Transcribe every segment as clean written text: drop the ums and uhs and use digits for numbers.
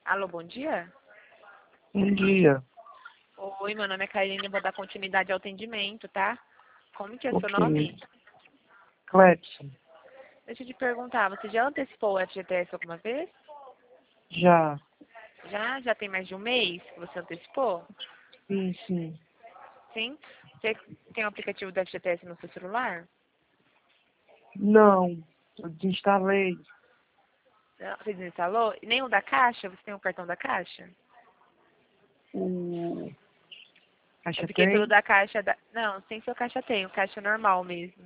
Alô, bom dia? Bom dia. Oi, meu nome é Karine, vou dar continuidade ao atendimento, tá? Como que é seu Ok. nome? Clepson. Deixa eu te perguntar, você já antecipou o FGTS alguma vez? Já. Já? Já tem mais de um mês que você antecipou? Sim, sim. Sim? Você tem o aplicativo do FGTS no seu celular? Não. Eu desinstalei. Não, você desinstalou? E nem o da Caixa? Você tem o cartão da Caixa? O... É Caixa porque pelo tem? da Caixa... Não, sem seu Caixa tem, o Caixa normal mesmo.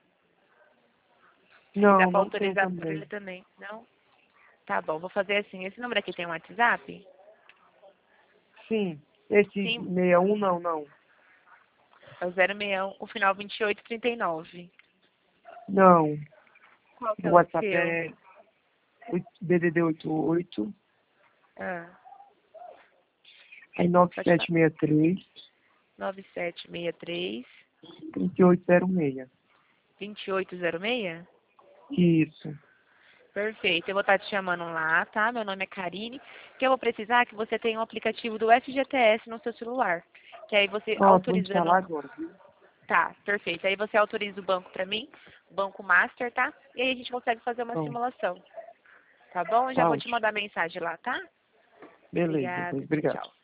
Que dá Não, pra não tem autorizar por também. ele também, não? Tá bom, vou fazer assim. Esse número aqui tem um WhatsApp? Sim. Esse Sim, 61 não. é o 061, o final 2839. Não. Qual que O é o WhatsApp seu? é DDD 88, Ah, é pode falar. 9763 9763 3806. 2806? Isso. Perfeito, eu vou estar te chamando lá, tá? Meu nome é Karine, que eu vou precisar que você tenha um aplicativo do FGTS no seu celular. Que aí você Pronto, vou instalar autorizando... agora, viu? Tá, perfeito. Aí você autoriza o banco pra mim, Banco Master, tá? E aí a gente consegue fazer uma Pronto. simulação. Tá bom? Eu já Tá vou te ótimo. mandar mensagem lá, tá? Beleza, Obrigada, pois tchau, obrigado. tchau.